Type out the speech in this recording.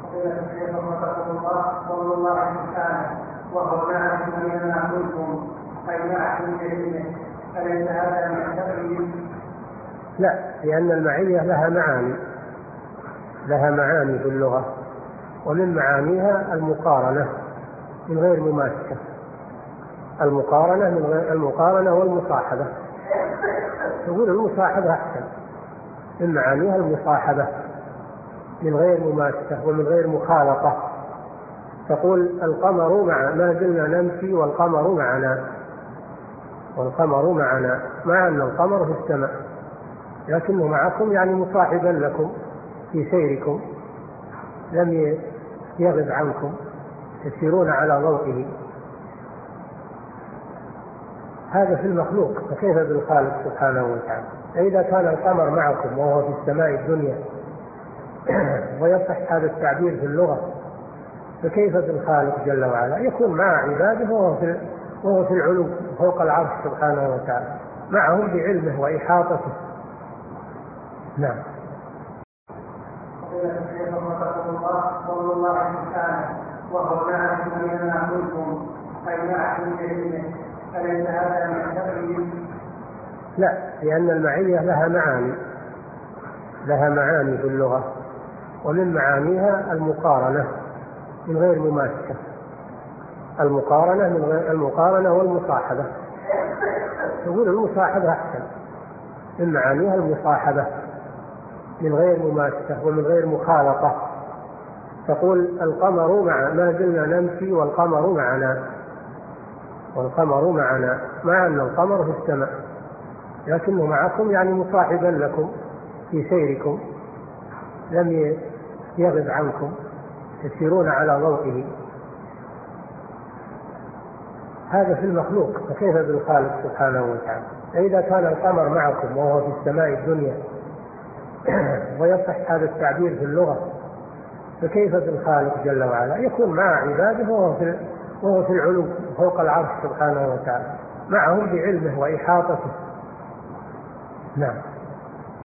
قول الله سبحانه وهو معكم أينما كنتم أي معكم بعلمه أليس هذا من تقييد؟ لا، لأن المعية لها معاني في اللغة، ومن معانيها المقارنة من غير مماسكة، المقارنة والمصاحبة. تقول المصاحبة أحسن، من معانيها المصاحبة من غير مماسكة ومن غير مخالطة. تقول القمر ما زلنا نمشي والقمر معنا، مع أن القمر في السماء لكنه معكم، يعني مصاحبا لكم في سيركم، لم يغب عنكم، تسيرون على ضوئه. هذا في المخلوق، فكيف بالخالق سبحانه وتعالى؟ إذا كان القمر معكم وهو في السماء الدنيا ويصح هذا التعبير في اللغة، فكيف بالخالق جل وعلا يكون مع عباده وهو في العلو فوق العرش سبحانه وتعالى، معهم بعلمه وإحاطته. نعم. قول الله سبحانه وهو معكم أينما كنتم أي معكم بعلمه أليس هذا من تقييد؟ لا، لأن المعية لها معاني في اللغة، ومن معانيها المقارنة من غير مماسكة، المقارنة والمصاحبة. تقول المصاحبة أحسن، من معانيها المصاحبة من غير مماسكة ومن غير مخالطة. تقول القمر ما زلنا نمشي والقمر معنا، مع أن القمر في السماء لكنه معكم، يعني مصاحبا لكم في سيركم، لم يغب عنكم، تسيرون على ضوئه. هذا في المخلوق، فكيف بالخالق سبحانه وتعالى؟ إذا كان القمر معكم وهو في السماء الدنيا ويصح هذا التعبير في اللغة، فكيف بالخالق جل وعلا يكون مع عباده وهو في العلو فوق العرش سبحانه وتعالى، معهم بعلمه وإحاطته. نعم.